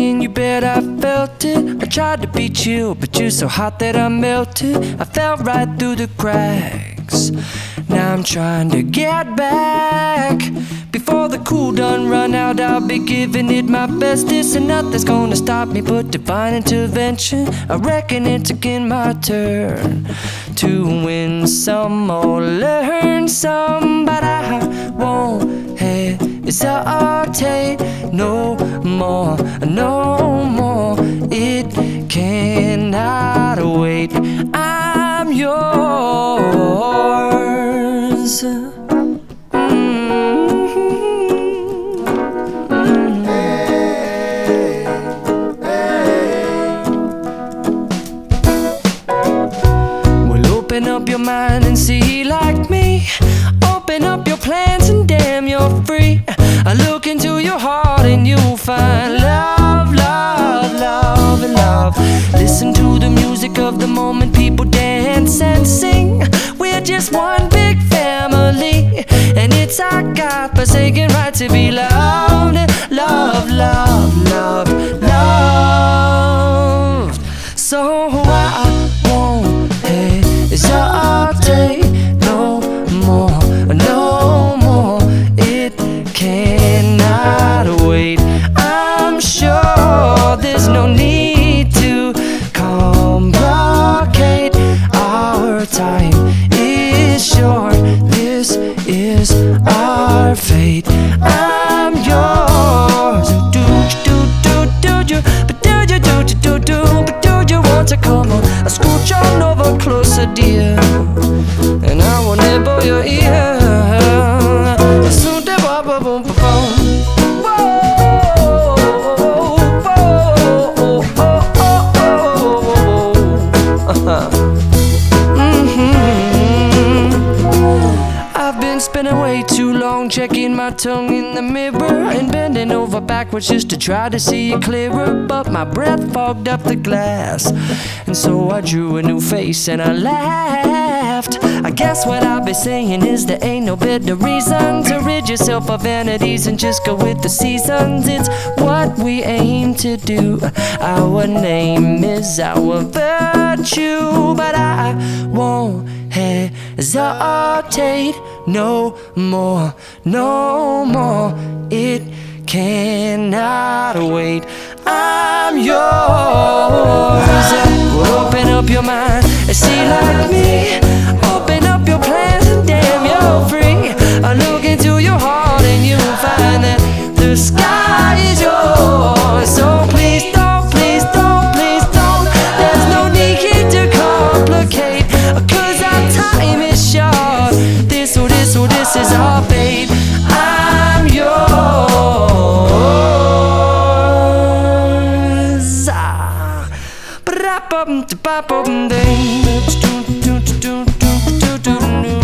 me and you bet I felt it. I tried to beat you, but you're so hot that I melted. I fell right through the cracks. Now I'm trying to get back. Before the cool done run out, I'll be giving it my best. This and nothing's gonna stop me but divine intervention. I reckon it's again my turn to win some or learn some, but I won't hesitate no more, no more. It cannot wait. I'm yours. Open up your mind and see like me. Open up your plans and damn, you're free. I look into your heart and you'll find love, love, love, and love. Listen to the music of the moment, people dance and sing. We're just one big family, and it's our God-forsaken right to be loved, love, love, love, loved. So I won't hesitate no more, no more. It cannot wait. I'm sure there's no need to complicate. Our time is short. This is our fate. I'm yours. Do you, but do you, but do you want to come on? I scooch on over closer, dear, and I will nibble your ear. Soon to boom, boom, boom, boom. I've been spending way too long checking my tongue in the mirror and bending over backwards just to try to see it clearer, but my breath fogged up the glass, and so I drew a new face and I laughed. I guess what I'll be saying is there ain't no better reason to rid yourself of vanities and just go with the seasons. It's what we aim to do. Our name is our virtue, but I won't hesitate no more, no more. It cannot wait. I'm yours. Open up your mind and see like me. Open up your plans and damn, you're free. I look into your heart and you'll find that the sky is yours. So please don't, please don't, please don't. There's no need here to complicate, 'cause our time is short. This is our fate. I'm yours. Ba-da-bum-da-ba-bum-ding.